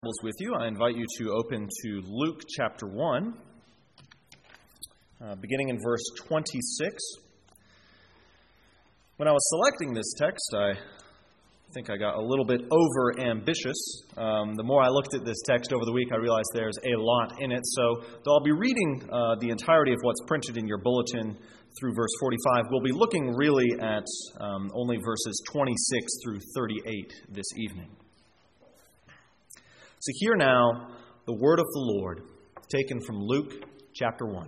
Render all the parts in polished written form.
With you, I invite you to open to Luke chapter 1, beginning in verse 26. When I was selecting this text, I think I got a little bit over-ambitious. The more I looked at this text over the week, I realized there's a lot in it. So though I'll be reading the entirety of what's printed in your bulletin through verse 45, we'll be looking really at only verses 26 through 38 this evening. So hear now the word of the Lord, taken from Luke chapter 1.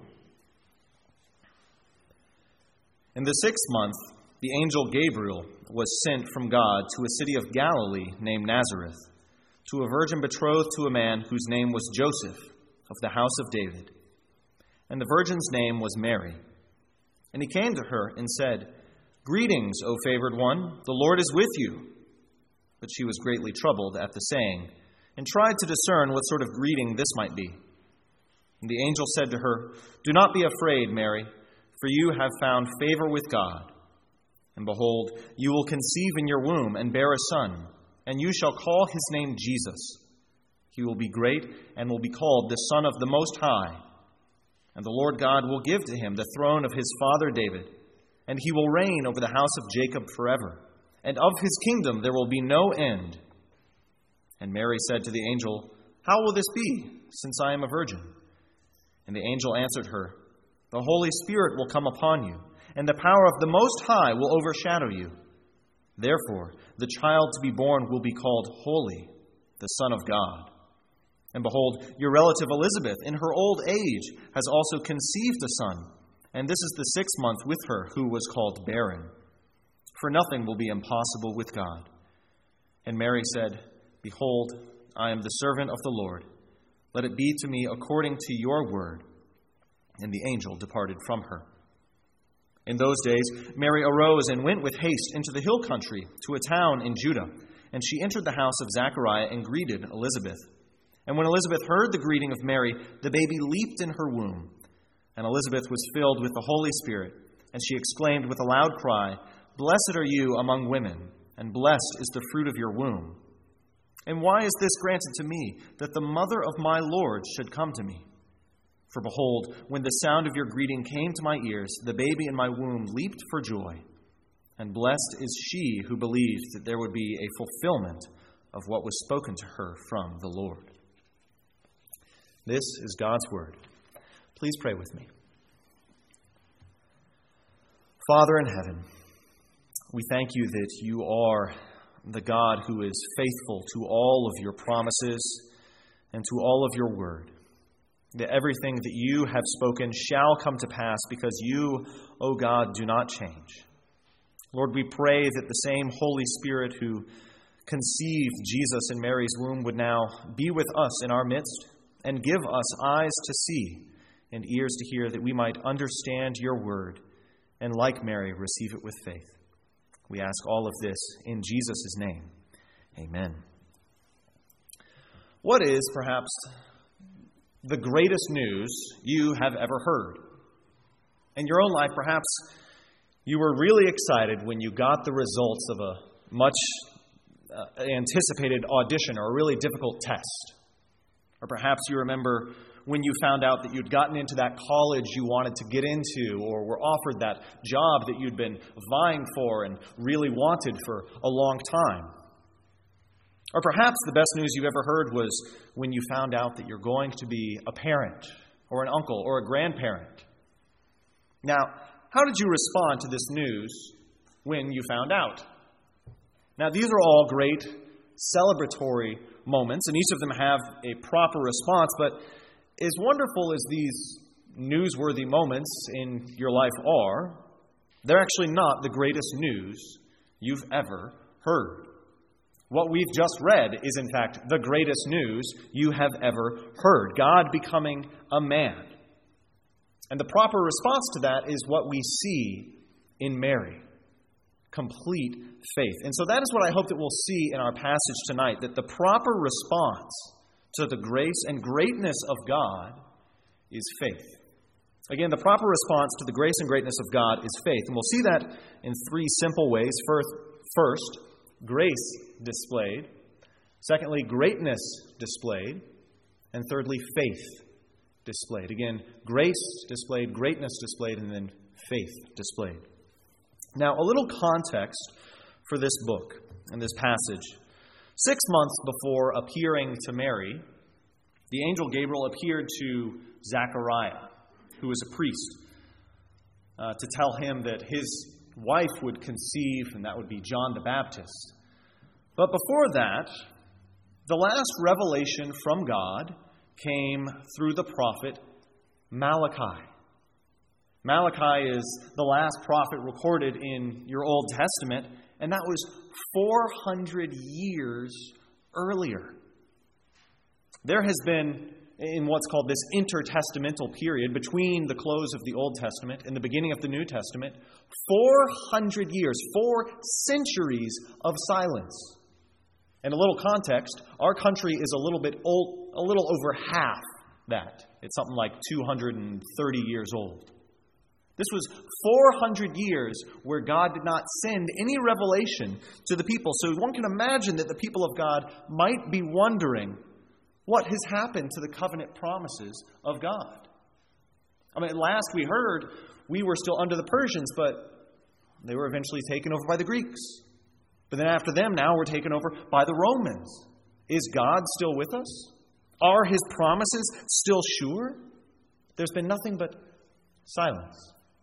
In the 6th month, the angel Gabriel was sent from God to a city of Galilee named Nazareth, to a virgin betrothed to a man whose name was Joseph, of the house of David. And the virgin's name was Mary. And he came to her and said, "Greetings, O favored one, the Lord is with you." But she was greatly troubled at the saying, and tried to discern what sort of greeting this might be. And the angel said to her, "Do not be afraid, Mary, for you have found favor with God. And behold, you will conceive in your womb and bear a son, and you shall call his name Jesus. He will be great and will be called the Son of the Most High. And the Lord God will give to him the throne of his father David, and he will reign over the house of Jacob forever, and of his kingdom there will be no end." And Mary said to the angel, "How will this be, since I am a virgin?" And the angel answered her, "The Holy Spirit will come upon you, and the power of the Most High will overshadow you. Therefore, the child to be born will be called Holy, the Son of God. And behold, your relative Elizabeth, in her old age, has also conceived a son, and this is the 6th month with her who was called barren. For nothing will be impossible with God." And Mary said, "Behold, I am the servant of the Lord. Let it be to me according to your word." And the angel departed from her. In those days, Mary arose and went with haste into the hill country to a town in Judah. And she entered the house of Zechariah and greeted Elizabeth. And when Elizabeth heard the greeting of Mary, the baby leaped in her womb. And Elizabeth was filled with the Holy Spirit. And she exclaimed with a loud cry, "Blessed are you among women, and blessed is the fruit of your womb. And why is this granted to me, that the mother of my Lord should come to me? For behold, when the sound of your greeting came to my ears, the baby in my womb leaped for joy. And blessed is she who believed that there would be a fulfillment of what was spoken to her from the Lord." This is God's word. Please pray with me. Father in heaven, we thank you that you are the God who is faithful to all of your promises and to all of your word, that everything that you have spoken shall come to pass because you, O God, do not change. Lord, we pray that the same Holy Spirit who conceived Jesus in Mary's womb would now be with us in our midst and give us eyes to see and ears to hear, that we might understand your word and, like Mary, receive it with faith. We ask all of this in Jesus' name. Amen. What is perhaps the greatest news you have ever heard? In your own life, perhaps you were really excited when you got the results of a much anticipated audition or a really difficult test. Or perhaps you remember when you found out that you'd gotten into that college you wanted to get into, or were offered that job that you'd been vying for and really wanted for a long time. Or perhaps the best news you've ever heard was when you found out that you're going to be a parent, or an uncle, or a grandparent. Now, how did you respond to this news when you found out? Now, these are all great celebratory moments, and each of them have a proper response, but as wonderful as these newsworthy moments in your life are, they're actually not the greatest news you've ever heard. What we've just read is, in fact, the greatest news you have ever heard: God becoming a man. And the proper response to that is what we see in Mary: complete faith. And so that is what I hope that we'll see in our passage tonight, that the proper response to the grace and greatness of God is faith. Again, the proper response to the grace and greatness of God is faith. And we'll see that in 3 simple ways. First, grace displayed. Secondly, greatness displayed. And thirdly, faith displayed. Again, grace displayed, greatness displayed, and then faith displayed. Now, a little context for this book and this passage. 6 months before appearing to Mary, the angel Gabriel appeared to Zechariah, who was a priest, to tell him that his wife would conceive, and that would be John the Baptist. But before that, the last revelation from God came through the prophet Malachi. Malachi is the last prophet recorded in your Old Testament, and that was 400 years earlier. There has been, in what's called this intertestamental period between the close of the Old Testament and the beginning of the New Testament, 400 years, 4 centuries of silence. And a little context, our country is a little over half that. It's something like 230 years old. This was 400 years where God did not send any revelation to the people. So one can imagine that the people of God might be wondering what has happened to the covenant promises of God. I mean, last we heard, we were still under the Persians, but they were eventually taken over by the Greeks. But then after them, now we're taken over by the Romans. Is God still with us? Are His promises still sure? There's been nothing but silence.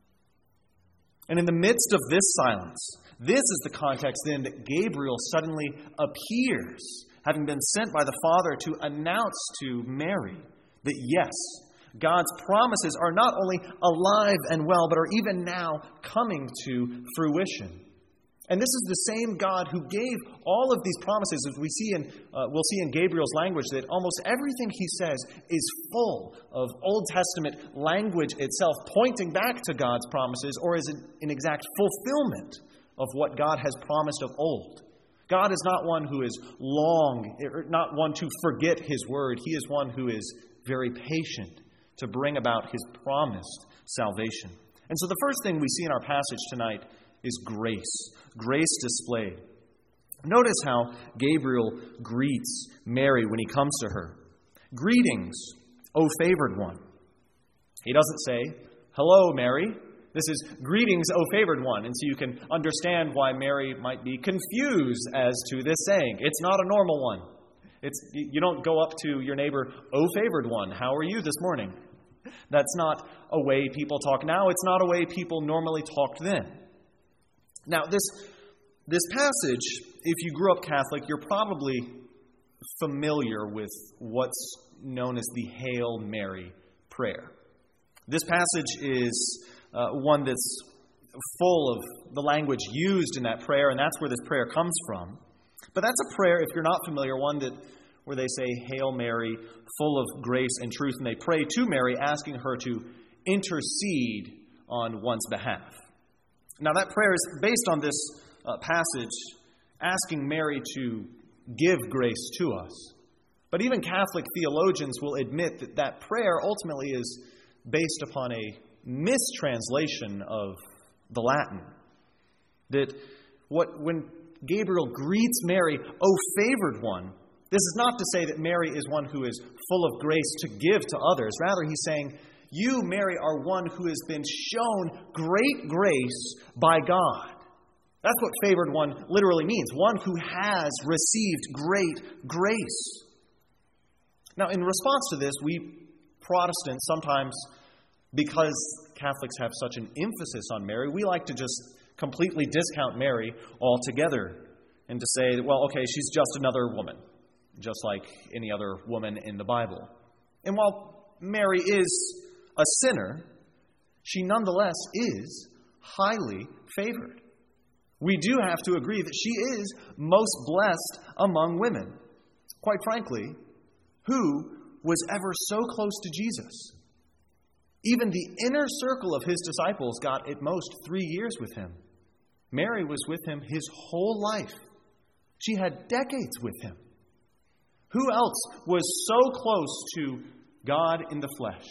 And in the midst of this silence, this is the context then that Gabriel suddenly appears, having been sent by the Father to announce to Mary that yes, God's promises are not only alive and well, but are even now coming to fruition. And this is the same God who gave all of these promises, as we'll see in Gabriel's language, that almost everything he says is full of Old Testament language itself, pointing back to God's promises, or is an exact fulfillment of what God has promised of old. God is not one who is not one to forget His word. He is one who is very patient to bring about His promised salvation. And so the first thing we see in our passage tonight is grace. Grace displayed. Notice how Gabriel greets Mary when he comes to her. Greetings, O favored one. He doesn't say, hello, Mary. This is greetings, O favored one. And so you can understand why Mary might be confused as to this saying. It's not a normal one. You don't go up to your neighbor, O favored one, how are you this morning? That's not a way people talk now. It's not a way people normally talked then. Now, this passage, if you grew up Catholic, you're probably familiar with what's known as the Hail Mary prayer. This passage is one that's full of the language used in that prayer, and that's where this prayer comes from. But that's a prayer, if you're not familiar, where they say, Hail Mary, full of grace and truth, and they pray to Mary, asking her to intercede on one's behalf. Now, that prayer is based on this passage, asking Mary to give grace to us. But even Catholic theologians will admit that that prayer ultimately is based upon a mistranslation of the Latin. That when Gabriel greets Mary, O favored one, this is not to say that Mary is one who is full of grace to give to others. Rather, he's saying, you, Mary, are one who has been shown great grace by God. That's what favored one literally means. One who has received great grace. Now, in response to this, we Protestants sometimes, because Catholics have such an emphasis on Mary, we like to just completely discount Mary altogether and to say, well, okay, she's just another woman, just like any other woman in the Bible. And while Mary is a sinner, she nonetheless is highly favored. We do have to agree that she is most blessed among women. Quite frankly, who was ever so close to Jesus? Even the inner circle of His disciples got at most 3 years with Him. Mary was with Him His whole life. She had decades with Him. Who else was so close to God in the flesh?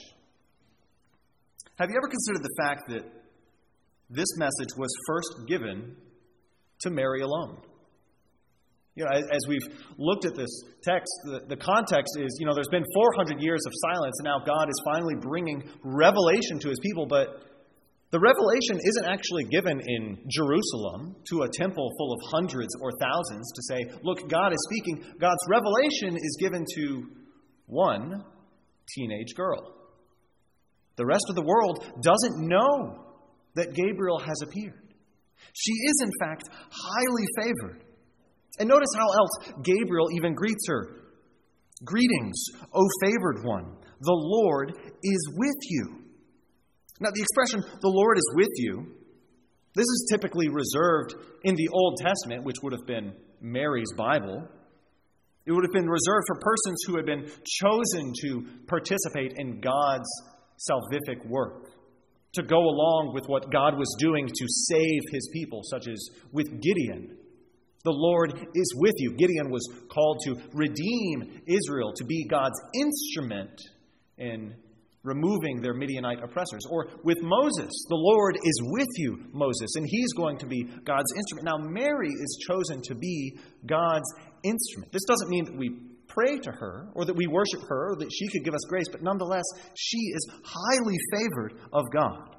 Have you ever considered the fact that this message was first given to Mary alone? As we've looked at this text, the context is, there's been 400 years of silence, and now God is finally bringing revelation to his people. But the revelation isn't actually given in Jerusalem to a temple full of hundreds or thousands to say, look, God is speaking. God's revelation is given to one teenage girl. The rest of the world doesn't know that Gabriel has appeared. She is, in fact, highly favored. And notice how else Gabriel even greets her. Greetings, O favored one. The Lord is with you. Now, the expression, the Lord is with you, this is typically reserved in the Old Testament, which would have been Mary's Bible. It would have been reserved for persons who had been chosen to participate in God's salvific work, to go along with what God was doing to save his people, such as with Gideon. The Lord is with you. Gideon was called to redeem Israel, to be God's instrument in removing their Midianite oppressors. Or with Moses, the Lord is with you, Moses, and he's going to be God's instrument. Now, Mary is chosen to be God's instrument. This doesn't mean that we pray to her or that we worship her or that she could give us grace, but nonetheless, she is highly favored of God.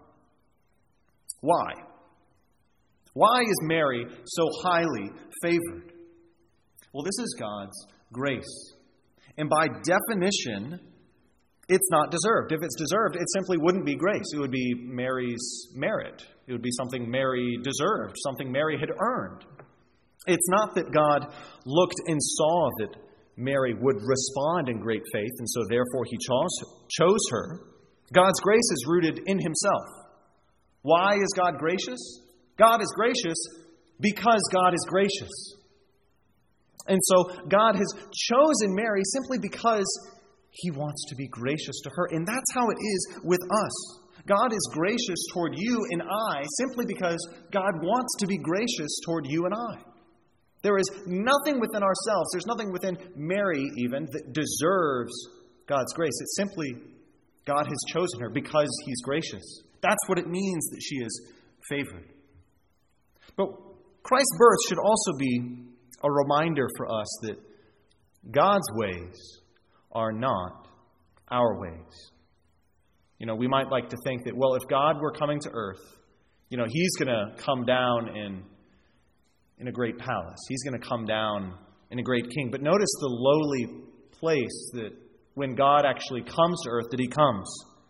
Why? Why is Mary so highly favored? Well, this is God's grace. And by definition, it's not deserved. If it's deserved, it simply wouldn't be grace. It would be Mary's merit. It would be something Mary deserved, something Mary had earned. It's not that God looked and saw that Mary would respond in great faith, and so therefore he chose her. God's grace is rooted in himself. Why is God gracious? God is gracious because God is gracious. And so God has chosen Mary simply because he wants to be gracious to her. And that's how it is with us. God is gracious toward you and I simply because God wants to be gracious toward you and I. There is nothing within ourselves, there's nothing within Mary even that deserves God's grace. It's simply God has chosen her because he's gracious. That's what it means that she is favored. But Christ's birth should also be a reminder for us that God's ways are not our ways. We might like to think that, well, if God were coming to earth, he's going to come down in a great palace. He's going to come down in a great king. But notice the lowly place that when God actually comes to earth, that he comes.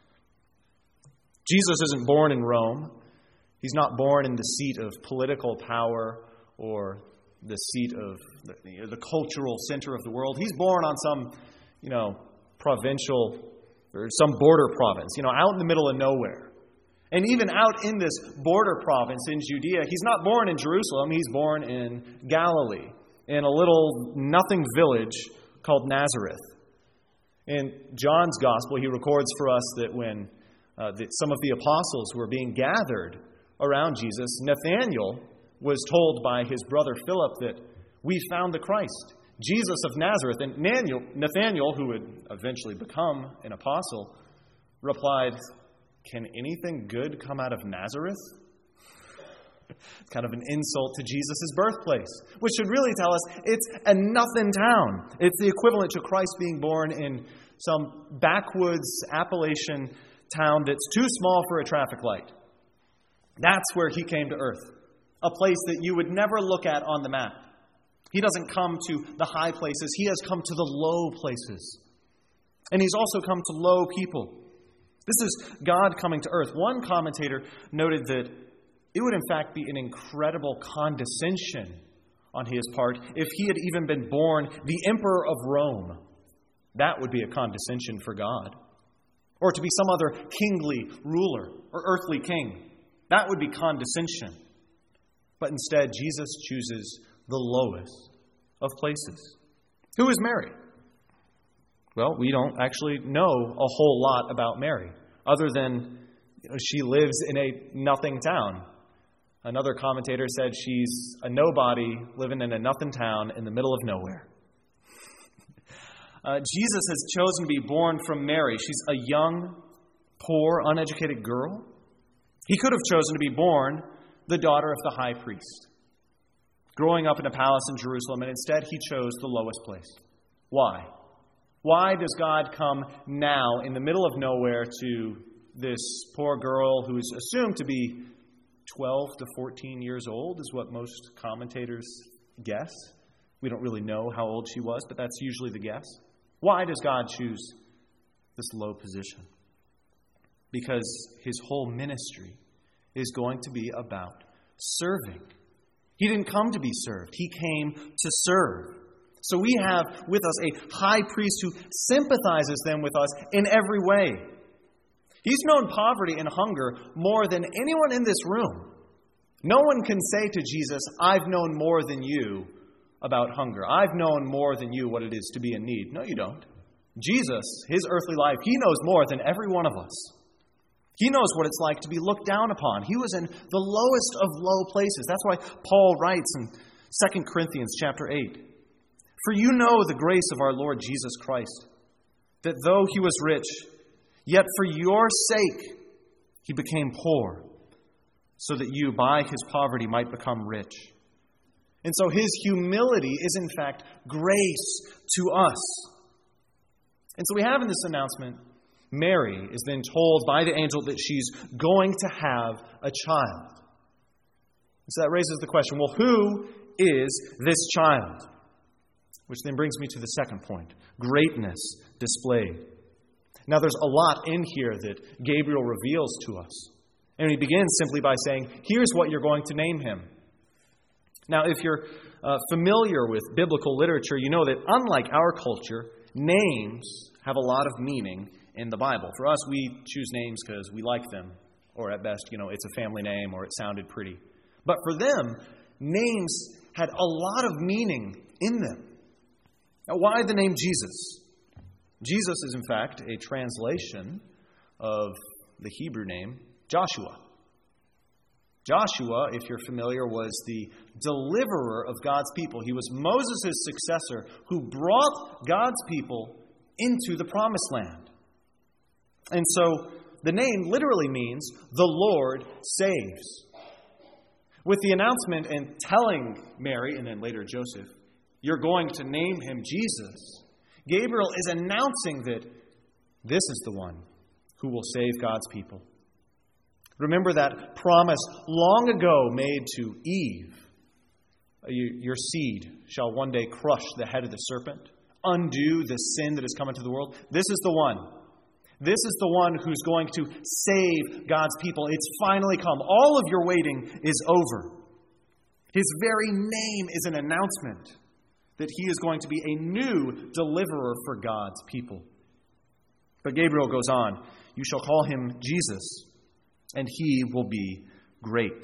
Jesus isn't born in Rome. He's not born in the seat of political power or the seat of the cultural center of the world. He's born on some, provincial or some border province, out in the middle of nowhere. And even out in this border province in Judea, he's not born in Jerusalem. He's born in Galilee, in a little nothing village called Nazareth. In John's gospel, he records for us that when some of the apostles were being gathered around Jesus, Nathanael was told by his brother Philip that we found the Christ, Jesus of Nazareth. And Nathanael, who would eventually become an apostle, replied, "Can anything good come out of Nazareth?" It's kind of an insult to Jesus' birthplace, which should really tell us it's a nothing town. It's the equivalent to Christ being born in some backwoods Appalachian town that's too small for a traffic light. That's where he came to earth, a place that you would never look at on the map. He doesn't come to the high places. He has come to the low places. And he's also come to low people. This is God coming to earth. One commentator noted that it would in fact be an incredible condescension on his part if he had even been born the emperor of Rome. That would be a condescension for God. Or to be some other kingly ruler or earthly king. That would be condescension. But instead, Jesus chooses the lowest of places. Who is Mary? Well, we don't actually know a whole lot about Mary, other than she lives in a nothing town. Another commentator said she's a nobody living in a nothing town in the middle of nowhere. Jesus has chosen to be born from Mary. She's a young, poor, uneducated girl. He could have chosen to be born the daughter of the high priest. growing up in a palace in Jerusalem, and instead he chose the lowest place. Why? Why does God come now in the middle of nowhere to this poor girl who is assumed to be 12 to 14 years old, is what most commentators guess? We don't really know how old she was, but that's usually the guess. Why does God choose this low position? Because his whole ministry is going to be about serving. He didn't come to be served. He came to serve. So we have with us a high priest who sympathizes then with us in every way. He's known poverty and hunger more than anyone in this room. No one can say to Jesus, I've known more than you about hunger. I've known more than you what it is to be in need. No, you don't. Jesus, his earthly life, he knows more than every one of us. He knows what it's like to be looked down upon. He was in the lowest of low places. That's why Paul writes in 2 Corinthians chapter 8, "For you know the grace of our Lord Jesus Christ, that though he was rich, yet for your sake he became poor, so that you by his poverty might become rich." And so his humility is in fact grace to us. And so we have in this announcement, Mary is then told by the angel that she's going to have a child. So that raises the question, well, who is this child? Which then brings me to the second point, greatness displayed. Now there's a lot in here that Gabriel reveals to us. And he begins simply by saying, here's what you're going to name him. Now if you're familiar with biblical literature, you know that unlike our culture, names have a lot of meaning in the Bible. For us, we choose names because we like them, or at best, it's a family name or it sounded pretty. But for them, names had a lot of meaning in them. Now, why the name Jesus? Jesus is, in fact, a translation of the Hebrew name Joshua. Joshua, if you're familiar, was the deliverer of God's people. He was Moses' successor who brought God's people into the promised land. And so the name literally means the Lord saves. With the announcement and telling Mary, and then later Joseph, you're going to name him Jesus, Gabriel is announcing that this is the one who will save God's people. Remember that promise long ago made to Eve. Your seed shall one day crush the head of the serpent, undo the sin that has come into the world. This is the one. This is the one who's going to save God's people. It's finally come. All of your waiting is over. His very name is an announcement that he is going to be a new deliverer for God's people. But Gabriel goes on, you shall call him Jesus, and he will be great.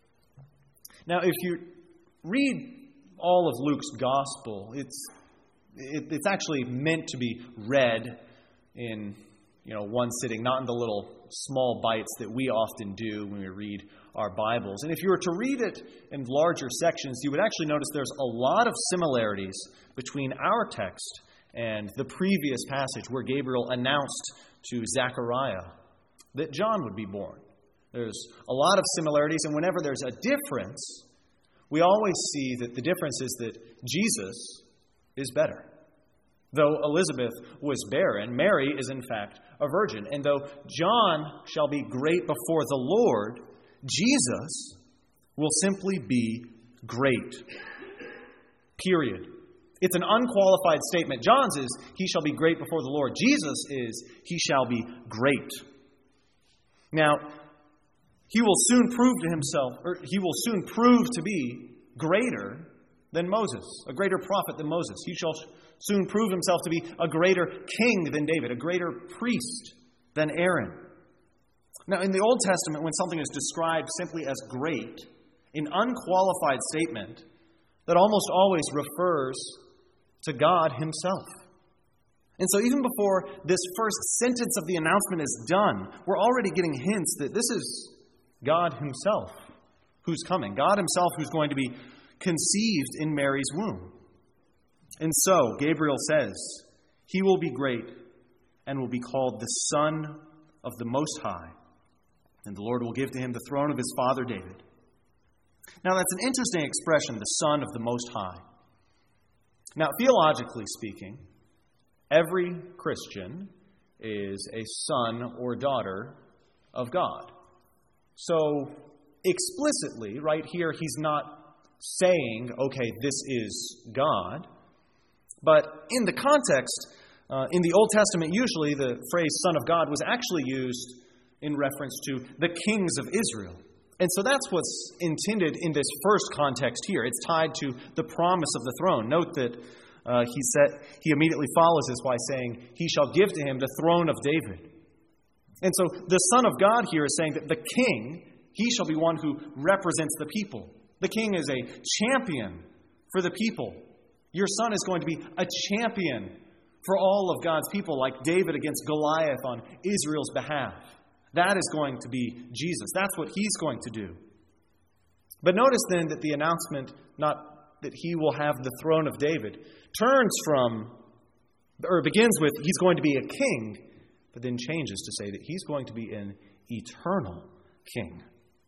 Now, if you read all of Luke's gospel, it's actually meant to be read in one sitting, not in the little small bites that we often do when we read our Bibles. And if you were to read it in larger sections, you would actually notice there's a lot of similarities between our text and the previous passage where Gabriel announced to Zechariah that John would be born. There's a lot of similarities, and whenever there's a difference, we always see that the difference is that Jesus is better. Though Elizabeth was barren, Mary is in fact a virgin. And though John shall be great before the Lord, Jesus will simply be great. Period. It's an unqualified statement. John's is, he shall be great before the Lord. Jesus is, he shall be great. Now, he will soon prove to be greater than Moses, a greater prophet than Moses. He shall soon prove himself to be a greater king than David, a greater priest than Aaron. Now, in the Old Testament, when something is described simply as great, an unqualified statement, that almost always refers to God himself. And so even before this first sentence of the announcement is done, we're already getting hints that this is God himself who's coming. God himself who's going to be conceived in Mary's womb. And so, Gabriel says, he will be great and will be called the Son of the Most High. And the Lord will give to him the throne of his father David. Now, that's an interesting expression, the Son of the Most High. Now, theologically speaking, every Christian is a son or daughter of God. So, explicitly, right here, he's not saying, okay, this is God. But in the context, in the Old Testament, usually the phrase Son of God was actually used in reference to the kings of Israel. And so that's what's intended in this first context here. It's tied to the promise of the throne. Note that he immediately follows this by saying, he shall give to him the throne of David. And so the Son of God here is saying that the king, he shall be one who represents the people. The king is a champion for the people. Your son is going to be a champion for all of God's people, like David against Goliath on Israel's behalf. That is going to be Jesus. That's what he's going to do. But notice then that the announcement, not that he will have the throne of David, begins with he's going to be a king, but then changes to say that he's going to be an eternal king.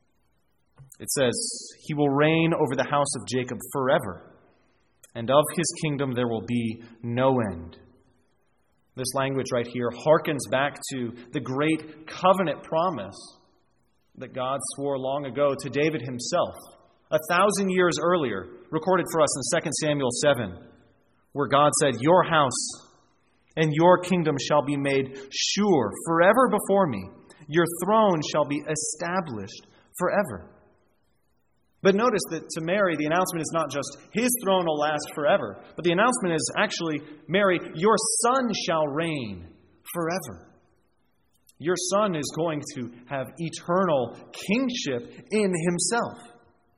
It says, he will reign over the house of Jacob forever, and of his kingdom there will be no end. This language right here harkens back to the great covenant promise that God swore long ago to David himself, 1,000 years earlier, recorded for us in 2 Samuel 7, where God said, your house and your kingdom shall be made sure forever before me. Your throne shall be established forever. But notice that to Mary, the announcement is not just his throne will last forever, but the announcement is actually, Mary, your son shall reign forever. Your son is going to have eternal kingship in himself.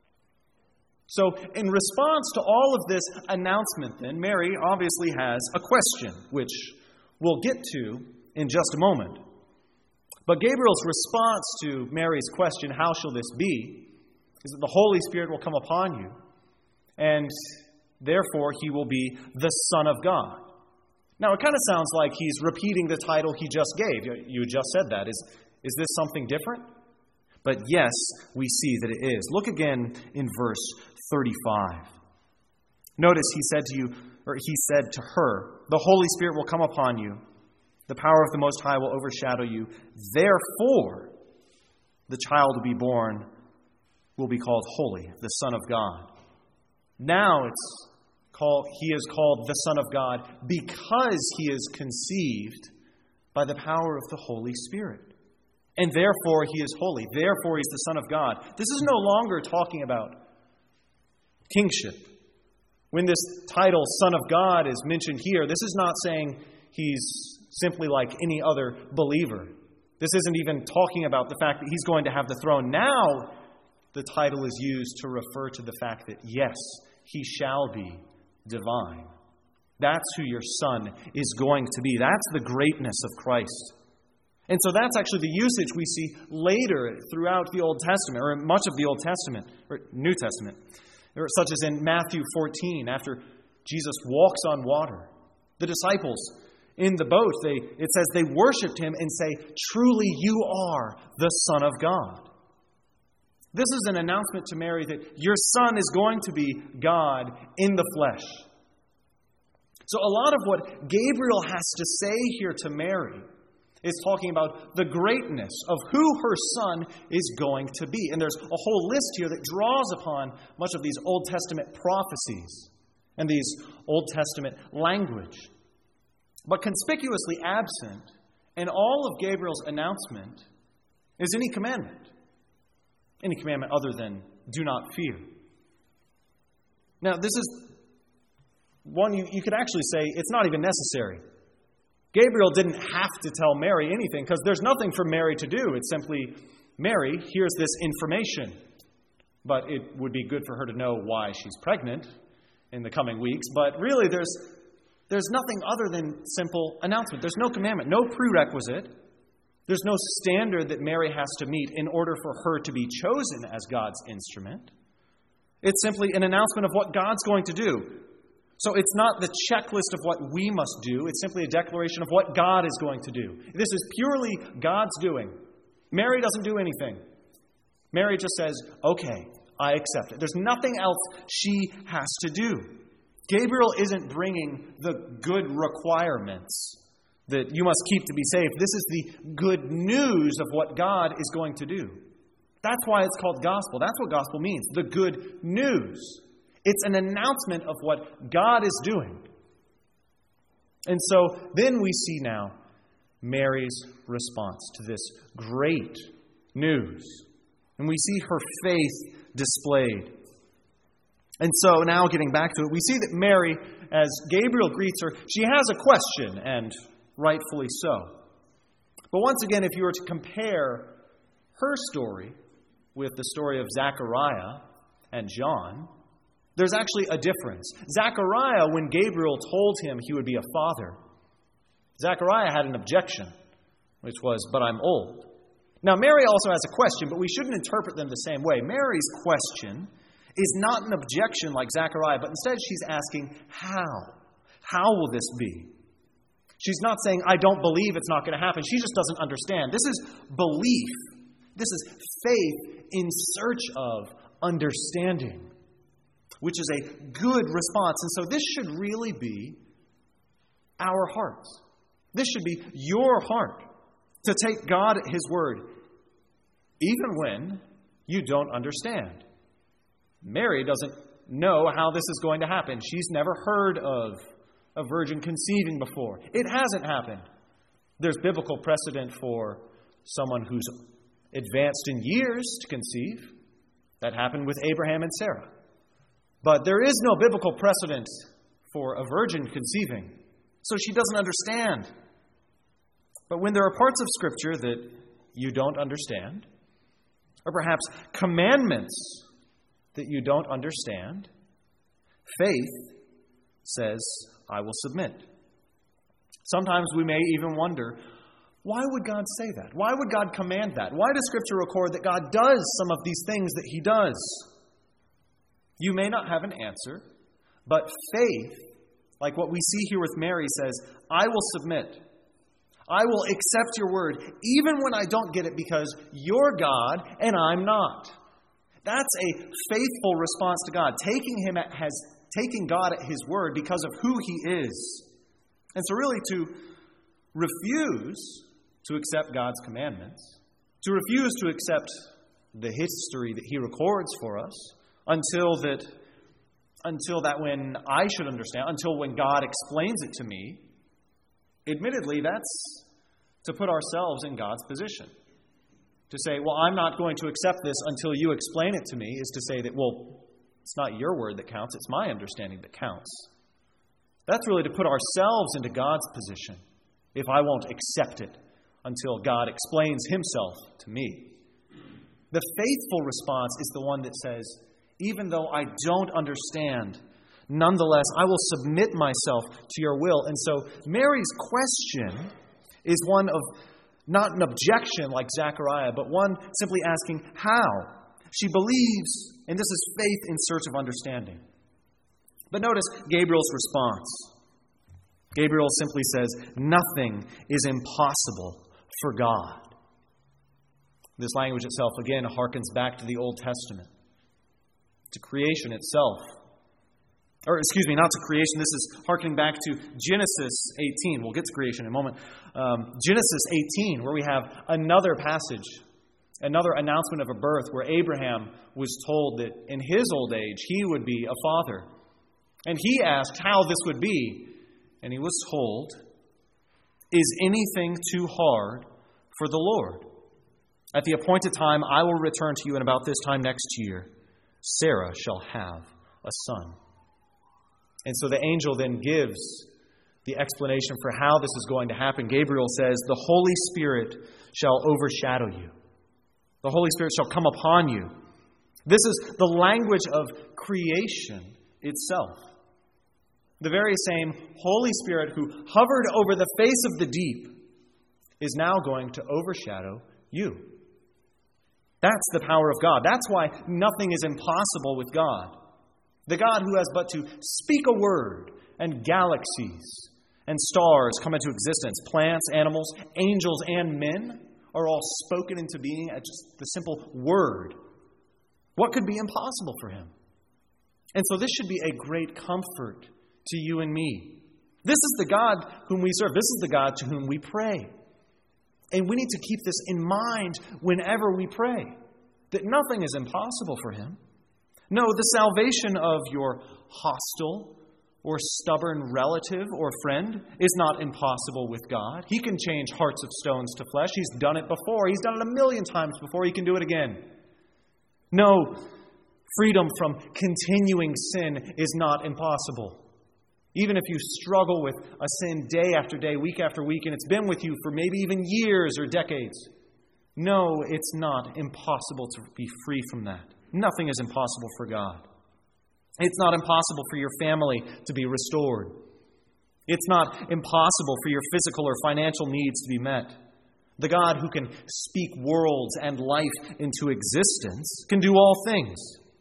So in response to all of this announcement then, Mary obviously has a question, which we'll get to in just a moment. But Gabriel's response to Mary's question, how shall this be, is that the Holy Spirit will come upon you, and therefore he will be the Son of God. Now, it kind of sounds like he's repeating the title he just gave. You just said that. Is this something different? But yes, we see that it is. Look again in verse 35. Notice he said to her, the Holy Spirit will come upon you. The power of the Most High will overshadow you. Therefore, the child will be born will be called Holy, the Son of God. Now he is called the Son of God because he is conceived by the power of the Holy Spirit. And therefore he is holy. Therefore he's the Son of God. This is no longer talking about kingship. When this title, Son of God, is mentioned here, this is not saying he's simply like any other believer. This isn't even talking about the fact that he's going to have the throne. Now, the title is used to refer to the fact that, yes, he shall be divine. That's who your son is going to be. That's the greatness of Christ. And so that's actually the usage we see later throughout the Old Testament, or much of the Old Testament, or New Testament, such as in Matthew 14, after Jesus walks on water. The disciples in the boat, it says they worshiped him and say, truly you are the Son of God. This is an announcement to Mary that your son is going to be God in the flesh. So a lot of what Gabriel has to say here to Mary is talking about the greatness of who her son is going to be. And there's a whole list here that draws upon much of these Old Testament prophecies and these Old Testament language. But conspicuously absent in all of Gabriel's announcement is any commandment. Any commandment other than do not fear. Now, this is one you could actually say it's not even necessary. Gabriel didn't have to tell Mary anything because there's nothing for Mary to do. It's simply, Mary, here's this information. But it would be good for her to know why she's pregnant in the coming weeks. But really, there's nothing other than simple announcement. There's no commandment, no prerequisite. There's no standard that Mary has to meet in order for her to be chosen as God's instrument. It's simply an announcement of what God's going to do. So it's not the checklist of what we must do. It's simply a declaration of what God is going to do. This is purely God's doing. Mary doesn't do anything. Mary just says, okay, I accept it. There's nothing else she has to do. Gabriel isn't bringing the good requirements that you must keep to be saved. This is the good news of what God is going to do. That's why it's called gospel. That's what gospel means, the good news. It's an announcement of what God is doing. And so then we see now Mary's response to this great news. And we see her faith displayed. And so now getting back to it, we see that Mary, as Gabriel greets her, she has a question, and rightfully so. But once again, if you were to compare her story with the story of Zechariah and John, there's actually a difference. Zechariah, when Gabriel told him he would be a father, Zechariah had an objection, which was, "But I'm old." Now, Mary also has a question, but we shouldn't interpret them the same way. Mary's question is not an objection like Zechariah, but instead she's asking, how? How will this be? She's not saying, "I don't believe it's not going to happen." She just doesn't understand. This is belief. This is faith in search of understanding, which is a good response. And so this should really be our hearts. This should be your heart, to take God at His word, even when you don't understand. Mary doesn't know how this is going to happen. She's never heard of a virgin conceiving before. It hasn't happened. There's biblical precedent for someone who's advanced in years to conceive. That happened with Abraham and Sarah. But there is no biblical precedent for a virgin conceiving. So she doesn't understand. But when there are parts of Scripture that you don't understand, or perhaps commandments that you don't understand, faith says, "I will submit." Sometimes we may even wonder, why would God say that? Why would God command that? Why does Scripture record that God does some of these things that He does? You may not have an answer, but faith, like what we see here with Mary, says, "I will submit. I will accept your word, even when I don't get it, because you're God and I'm not." That's a faithful response to God, taking God at His word because of who He is. And so really to refuse to accept God's commandments, to refuse to accept the history that He records for us, until that when I should understand, until when God explains it to me, admittedly, that's to put ourselves in God's position. To say, "Well, I'm not going to accept this until you explain it to me," is to say that, well, it's not your word that counts, it's my understanding that counts. That's really to put ourselves into God's position if I won't accept it until God explains Himself to me. The faithful response is the one that says, even though I don't understand, nonetheless, I will submit myself to your will. And so Mary's question is one of not an objection like Zechariah, but one simply asking how. She believes, and this is faith in search of understanding. But notice Gabriel's response. Gabriel simply says, "Nothing is impossible for God." This language itself, again, harkens back to the Old Testament, to creation itself. Or, excuse me, not to creation. This is harkening back to Genesis 18. We'll get to creation in a moment. Genesis 18, where we have another passage, another announcement of a birth, where Abraham was told that in his old age he would be a father. And he asked how this would be. And he was told, "Is anything too hard for the Lord? At the appointed time I will return to you, and about this time next year Sarah shall have a son." And so the angel then gives the explanation for how this is going to happen. Gabriel says, "The Holy Spirit shall overshadow you. The Holy Spirit shall come upon you." This is the language of creation itself. The very same Holy Spirit who hovered over the face of the deep is now going to overshadow you. That's the power of God. That's why nothing is impossible with God. The God who has but to speak a word, and galaxies and stars come into existence. Plants, animals, angels, and men are all spoken into being at just the simple word What could be impossible for him? And so this should be a great comfort to you and me. This is the God whom we serve. This is the God to whom we pray. And we need to keep this in mind whenever we pray, that nothing is impossible for him. No, the salvation of your hostile or stubborn relative or friend is not impossible with God. He can change hearts of stones to flesh. He's done it before. He's done it 1,000,000 times before. He can do it again. No, freedom from continuing sin is not impossible. Even if you struggle with a sin day after day, week after week, and it's been with you for maybe even years or decades, no, it's not impossible to be free from that. Nothing is impossible for God. It's not impossible for your family to be restored. It's not impossible for your physical or financial needs to be met. The God who can speak worlds and life into existence can do all things.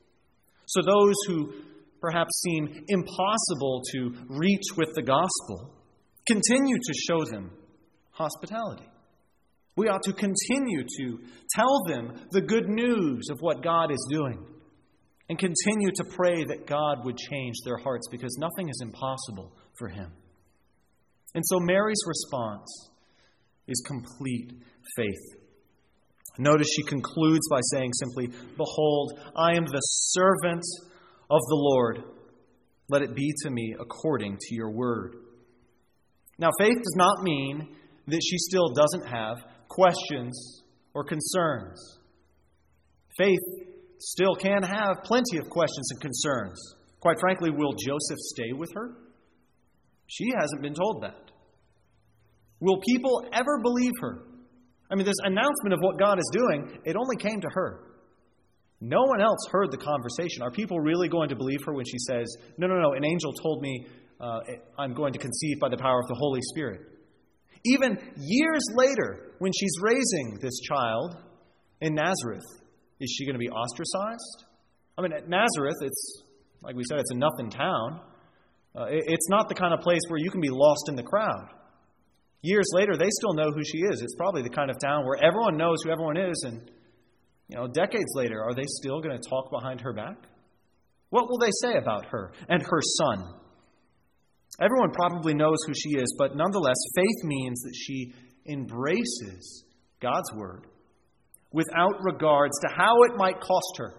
So those who perhaps seem impossible to reach with the gospel, continue to show them hospitality. We ought to continue to tell them the good news of what God is doing and continue to pray that God would change their hearts, because nothing is impossible for him. And so Mary's response is complete faith. Notice she concludes by saying simply, "Behold, I am the servant of the Lord. Let it be to me according to your word." Now, faith does not mean that she still doesn't have questions or concerns. Faith still can have plenty of questions and concerns. Quite frankly, will Joseph stay with her? She hasn't been told that. Will people ever believe her? I mean, this announcement of what God is doing, it only came to her. No one else heard the conversation. Are people really going to believe her when she says, no, an angel told me I'm going to conceive by the power of the Holy Spirit? Even years later, when she's raising this child in Nazareth, is she going to be ostracized? I mean, at Nazareth, it's, like we said, it's a nothing town. It's not the kind of place where you can be lost in the crowd. Years later, they still know who she is. It's probably the kind of town where everyone knows who everyone is, and decades later, are they still going to talk behind her back? What will they say about her and her son? Everyone probably knows who she is, but nonetheless, faith means that she embraces God's word without regards to how it might cost her.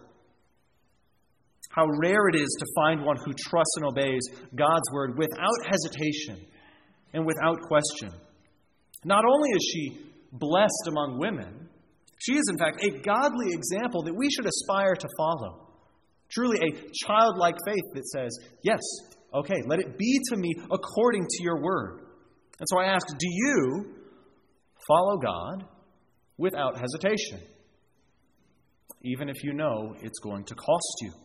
How rare it is to find one who trusts and obeys God's word without hesitation and without question. Not only is she blessed among women, she is, in fact, a godly example that we should aspire to follow. Truly a childlike faith that says, yes, okay, let it be to me according to your word. And so I ask, do you follow God without hesitation, even if you know it's going to cost you?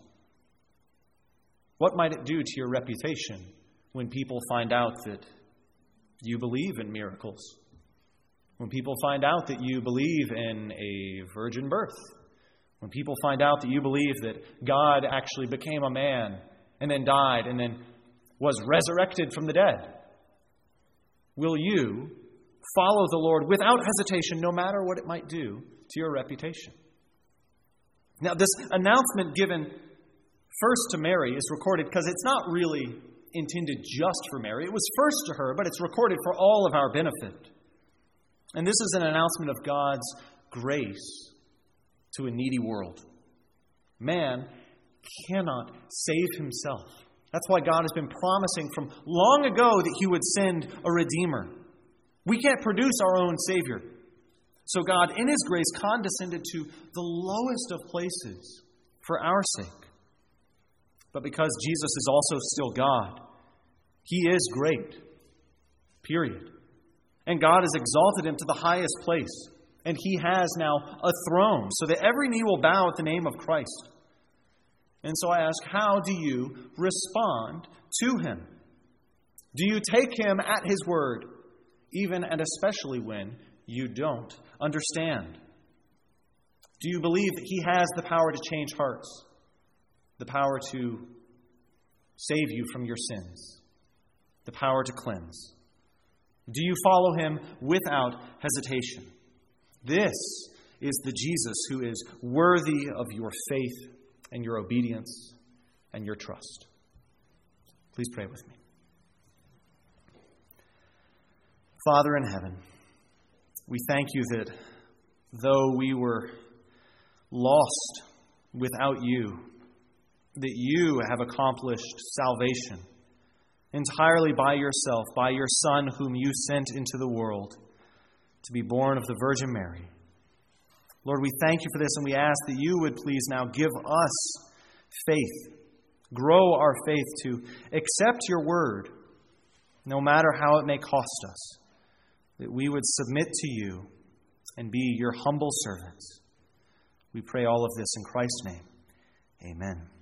What might it do to your reputation when people find out that you believe in miracles? When people find out that you believe in a virgin birth? When people find out that you believe that God actually became a man and then died and then was resurrected from the dead? Will you follow the Lord without hesitation, no matter what it might do to your reputation? Now, this announcement given first to Mary is recorded because it's not really intended just for Mary. It was first to her, but it's recorded for all of our benefit. And this is an announcement of God's grace to a needy world. Man cannot save himself. That's why God has been promising from long ago that he would send a Redeemer. We can't produce our own Savior. So God, in his grace, condescended to the lowest of places for our sake. But because Jesus is also still God, he is great. Period. And God has exalted him to the highest place. And he has now a throne so that every knee will bow at the name of Christ. And so I ask, how do you respond to him? Do you take him at his word, even and especially when you don't understand? Do you believe that he has the power to change hearts, the power to save you from your sins, the power to cleanse? Do you follow him without hesitation? This is the Jesus who is worthy of your faith and your obedience and your trust. Please pray with me. Father in heaven, we thank you that though we were lost without you, that you have accomplished salvation entirely by yourself, by your Son whom you sent into the world to be born of the Virgin Mary. Lord, we thank you for this, and we ask that you would please now give us faith, grow our faith to accept your word, no matter how it may cost us, that we would submit to you and be your humble servants. We pray all of this in Christ's name. Amen.